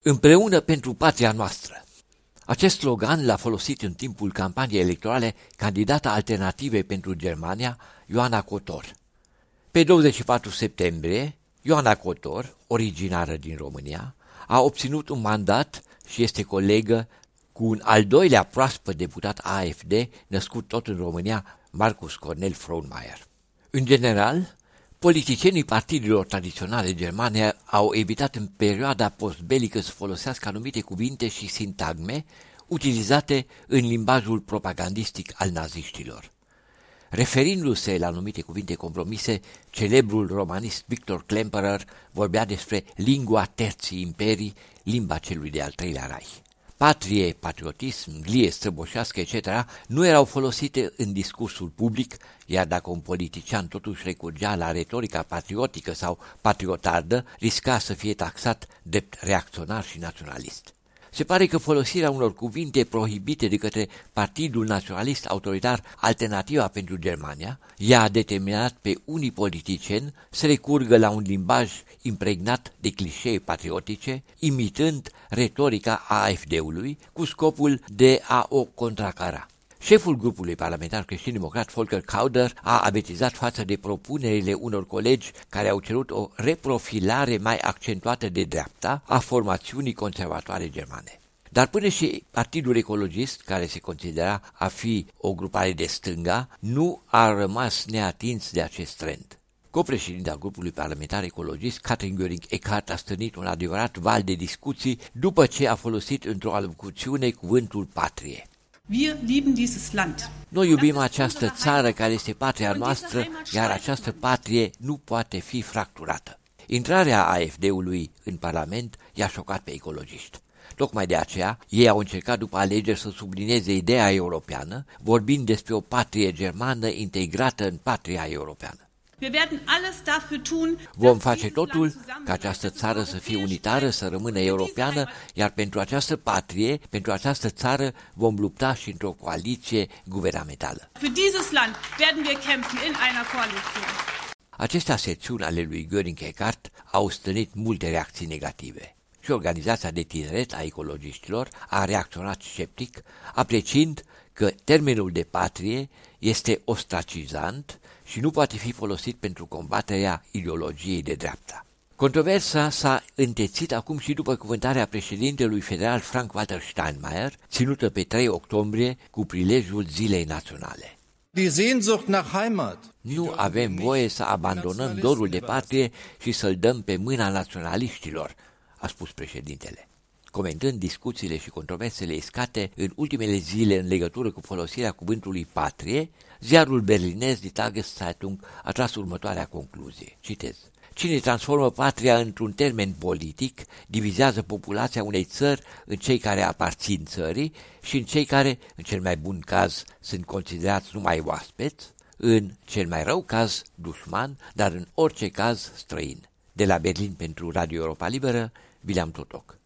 Împreună pentru patria noastră. Acest slogan l-a folosit în timpul campaniei electorale candidata alternativei pentru Germania, Ioana Cotor. Pe 24 septembrie, Ioana Cotor, originară din România, a obținut un mandat și este colegă cu un al doilea proaspăt deputat AfD, născut tot în România, Marcus Cornel Frohnmayer. În general, politicienii partidelor tradiționale germane au evitat în perioada postbelică să folosească anumite cuvinte și sintagme utilizate în limbajul propagandistic al naziștilor. Referindu-se la anumite cuvinte compromise, celebrul romanist Victor Klemperer vorbea despre lingua terții imperii, limba celui de-al treilea Reich. Patrie, patriotism, glie străboșească, etc. nu erau folosite în discursul public, iar dacă un politician totuși recurgea la retorica patriotică sau patriotardă, risca să fie taxat drept reacționar și naționalist. Se pare că folosirea unor cuvinte prohibite de către Partidul Naționalist Autoritar Alternativa pentru Germania i-a determinat pe unii politicieni să recurgă la un limbaj impregnat de clișee patriotice, imitând retorica AfD-ului cu scopul de a o contracara. Șeful grupului parlamentar creștin-democrat Volker Kauder a avertizat față de propunerile unor colegi care au cerut o reprofilare mai accentuată de dreapta a formațiunii conservatoare germane. Dar până și Partidul Ecologist, care se considera a fi o grupare de stânga, nu a rămas neatins de acest trend. Copreședinta grupului parlamentar ecologist, Katrin Göring-Eckardt, a stârnit un adevărat val de discuții după ce a folosit într-o alocuțiune cuvântul patrie. Noi iubim această țară care este patria noastră, iar această patrie nu poate fi fracturată. Intrarea AfD-ului în Parlament i-a șocat pe ecologiști. Tocmai de aceea, ei au încercat după alegeri să sublinieze ideea europeană, vorbind despre o patrie germană integrată în patria europeană. Vom face totul ca această țară să fie unitară, să rămână europeană, iar pentru această patrie, pentru această țară, vom lupta și într-o coaliție guvernamentală. Aceste aserțiuni ale lui Göring-Eckardt au stârnit multe reacții negative. Și organizația de tineret a ecologiștilor a reacționat sceptic, apreciind că termenul de patrie este ostracizant și nu poate fi folosit pentru combaterea ideologiei de dreapta. Controversa s-a întețit acum și după cuvântarea președintelui federal Frank-Walter Steinmeier, ținută pe 3 octombrie cu prilejul Zilei Naționale. Nu avem voie să abandonăm dorul de patrie și să-l dăm pe mâna naționaliștilor, a spus președintele. Comentând discuțiile și controversele iscate în ultimele zile în legătură cu folosirea cuvântului patrie, ziarul berlinez Die Tageszeitung a tras următoarea concluzie. Citez. Cine transformă patria într-un termen politic, divizează populația unei țări în cei care aparțin țării și în cei care, în cel mai bun caz, sunt considerați numai oaspeți, în cel mai rău caz, dușman, dar în orice caz, străin. De la Berlin pentru Radio Europa Liberă, William Totoc.